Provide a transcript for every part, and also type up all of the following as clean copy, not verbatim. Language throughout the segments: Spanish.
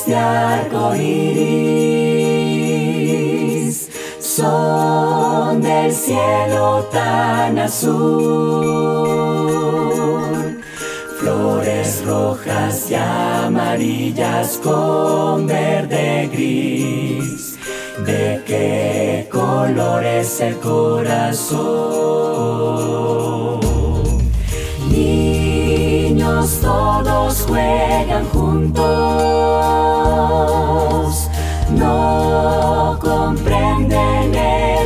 de arco iris son del cielo tan azul. Flores rojas y amarillas con verde gris. ¿De qué color es el corazón? Niños todos juegan juntos, no comprenden el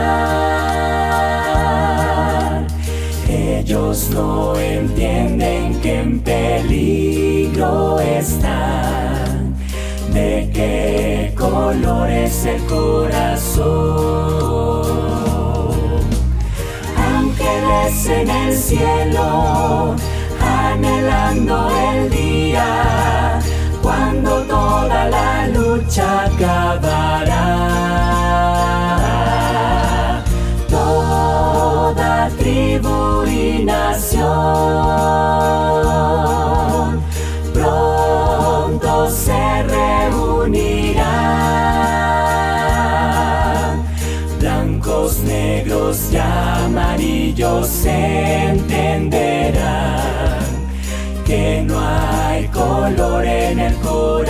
pecar. Ellos no entienden que en peligro están. ¿De qué color es el corazón? Ángeles en el cielo, anhelando el día cuando toda la lucha acabará. Toda tribu y nación pronto se reunirán. Blancos, negros y amarillos entenderán que no hay color en el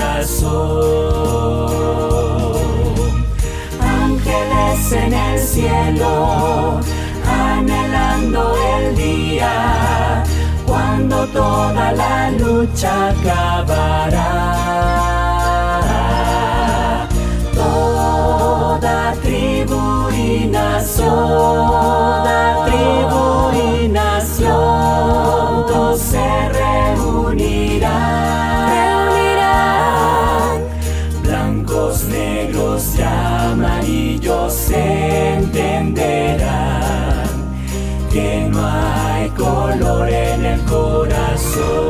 corazón. Ángeles en el cielo, anhelando el día cuando toda la lucha acabará. Toda tribu y nación, todos se reunirán. Blancos, negros y amarillos entenderán que no hay color en el corazón.